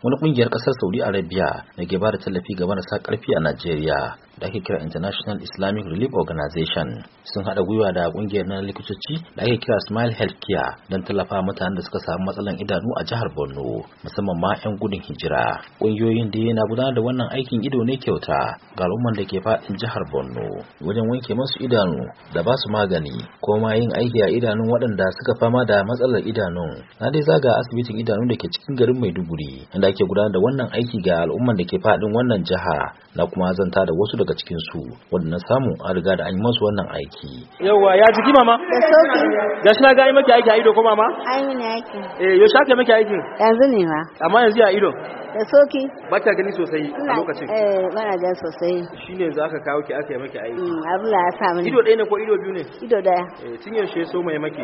wani kungiyar kasar Saudi Arabia da ke ba da tallafi ga marasa karfi a Najeriya da ake kira International Islamic Relief Organization sun hada gwiwa da kungiyar na likitoci da ake kira Smile Healthcare don tallafa mutanen da suka samu matsalan idanu a jihar Borno musamman ma 'yan gudun hijira. Kungiyoyin da yana gudanar da wannan aikin ido ne kyauta ga al'umman da ke fadin jihar Borno wajen wanke masu idanu da ba su magani ko ma yin aiki a idanun waɗanda suka fama da matsalar idanun. Na dai zaga asibitin idanu da ke cikin garin Maiduguri inda ake gudanar da wannan aiki ga al'umman da ke fadin wannan jiha, na kuma zanta da wasu daga cikin su wanda samu an riga da an yi masu wannan aiki. Yawwa ya jiki mama? Da sauki. Gashi na ga yi maki aiki a ido ko mama? Ai mini aiki. Yau shake maki aikin? Yanzu ne ma. Amma yanzu ya ido? Da sauki. Ba ta gani sosai a lokacin? Bana gani sosai. Shine yanzu aka kawo ki aka yi maki aiki. Abin da ya sa mini. Ido ɗaya ne ko ido biyu ne? Ido ɗaya. Tun yaushe so mai maki?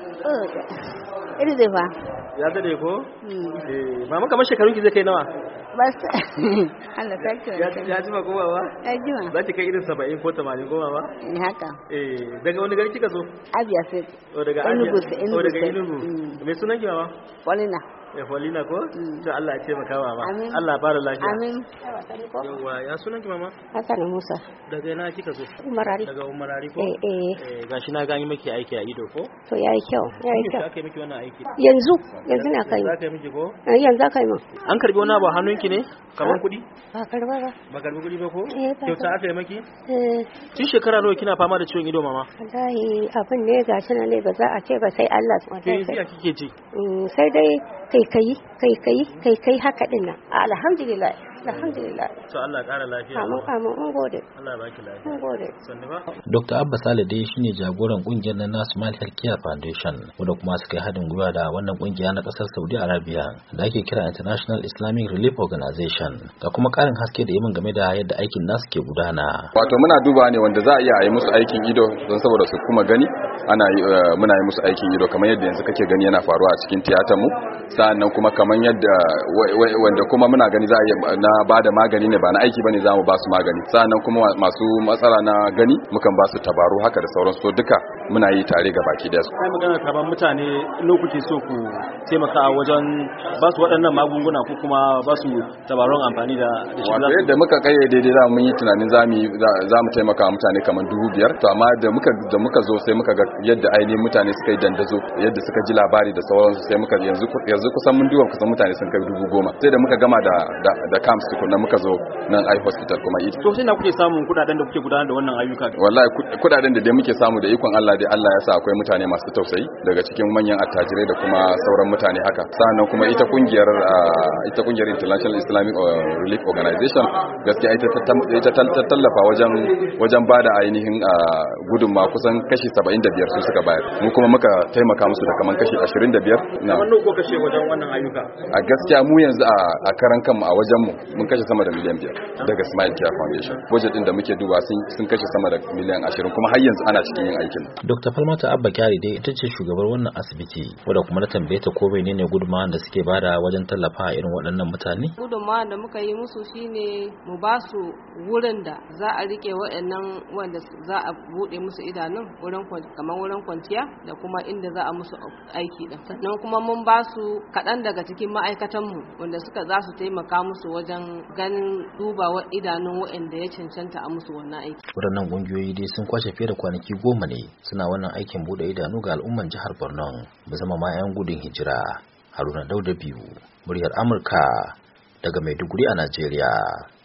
Ido dai fa. Ya dade ko? Mama kamar shekarun ki zai kai nawa? Basta. Allah sarki. Ya jima ko baba? Ya jima. Za ki kai irin 70 ko 80 ko baba? Haka. Daga wani gari kika zo? Abia State. Daga Enugu. Daga Enugu. Me sunan ki mama? Paulina. Paulina ko? To Allah ya taimaka mama. Amin. Allah ya bada lafiya. Amin. Yawwa ya sunan ki mama? Hassan Musa. Daga ina kika zo? Umarari. Daga Umarari ko? Gashi na gani miki aiki a ido ko? To yayi kyau, yayi kyau. Aka yi miki wannan aiki? Yanzu na kai. Za ka yi miki ko? Yanzu aka yi min. An karbi wani abu a hannunki ne? Kaman kuɗi? Ba karba ba. Ba karbi kuɗi ba ko? Kyauta aka yi maki? Tun shekara nawa kina fama da ciwon ido mama? Wallahi abin ne gashi nan ne ba za a ce ba sai Allah subhanahu wa ta'ala. Kike ji? Sai dai kai haka din nan. Alhamdulillah. To Allah ƙara lafiya. Amin mun gode. Allah ya baki lafiya. Mun gode. Sannu ba? Dr. Abba Sale dai shine jagoran kungiyar na National Healthcare Foundation wanda kuma suka yi haɗin gwiwa da wannan kungiya na ƙasar Saudi Arabia da ake kira International Islamic Relief Organization. Ga kuma ƙarin haske da yamin game da yadda aikin nasu ke gudana. Wato muna duba ne wanda za a iya yi musu aikin ido don saboda su kuma gani muna yi musu aikin ido kamar yadda yanzu kake gani yana faruwa a cikin tiyatar mu. Sa'annan kuma kamar yadda wanda kuma muna gani za a yi na bada magani ne ba na aiki bane zamu ba su magani. Sa'annan kuma masu matsala na gani mukan ba su tabaru haka da sauransu, to duka muna yi tare ga baki da su. Kai magana taban mutane kuke so ku taimaka wajen ba su waɗannan magunguna ko kuma ba su tabarun amfani da shi. Wato yadda muka kayyade dai mun yi tunanin zamu taimaka mutane kamar 5,000, to amma da muka zo sai muka ga yadda ainihin mutane suka yi dandazo, yadda suka ji labari da sauransu, sai muka yanzu kusan mun duba kusan mutane sun kai 10,000. Sai da muka gama da camps tukunna muka zo nan ai hospital kuma ita. To sai na kuke samun kudaden da kuke gudanar da wannan ayyuka? Wallahi kudaden da dai muke samu da ikon Allah dai Allah ya sa akwai mutane masu tausayi daga cikin manyan attajirai da kuma sauran mutane haka. Sannan kuma ita kungiyar International Islamic Relief Organization gaskiya ita ta tallafa wajen bada ainihin gudunma kusan kashi 75 su suka bayar. Mu kuma muka taimaka musu da kaman kashi 25. Wannan ko kashe wajen wannan ayyuka? A gaskiya mu yanzu a karan kanmu a wajen mu mun kashe sama da miliyan 5 daga Smile Care Foundation. Budget din da muke duba sun kashe sama da miliyan 20 kuma har yanzu ana cikin yin aikin. Dr. Falmata Abba Kyari dai ita ce shugabar wannan asibiti wanda kuma na tambaye ta ko menene gudunmawar da suke bada wajen tallafa a irin waɗannan mutane. Gudunmawar da muka yi musu shine mu ba su wurin da za a rike waɗannan wanda za a bude musu idanun kamar wurin kwanciya da kuma inda za a musu aiki din. Sannan kuma mun ba su kaɗan daga cikin ma'aikatanmu wanda za su taimaka musu wajen ganin dubawa idanun waɗanda ya cancanta a musu wannan aiki. Waɗannan ƙungiyoyi dai sun kwashe fiye da kwanaki 10 ne suna wannan aikin bude idanu ga al'umman jihar Borno musamman ma 'yan gudun hijira. Haruna Dauda biyu, muryar Amurka daga Maiduguri a Najeriya.